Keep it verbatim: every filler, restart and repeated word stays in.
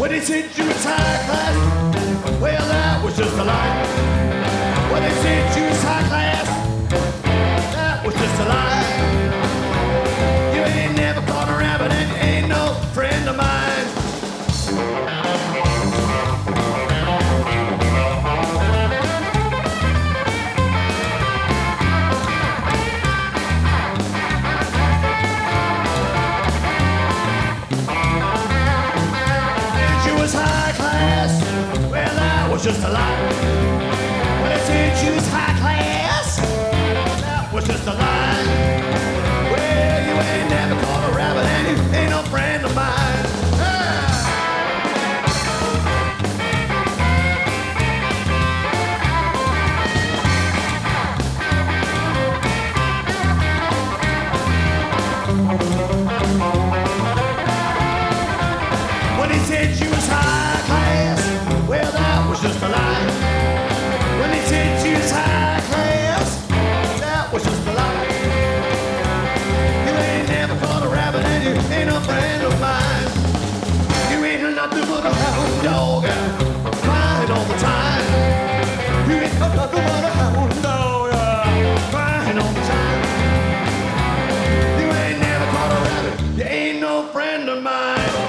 When he said you was high class, well, that was just a lie. When he said you was high class, that was just a lie. You ain't never caught a rabbit and you ain't no friend of mine. Just a lie. When I said you was high class, that was just a lie. Well, you ain't never caught a rabbit and you ain't no friend of mine. When he said you was high class, well, that was just a lie. When they said you was high class, that was just a lie. You ain't never caught a rabbit and you ain't no friend of mine. You ain't nothing but a hound dog, crying all the time. You ain't nothing but a hound dog, crying all the time. You ain't never caught a rabbit, you ain't no friend of mine.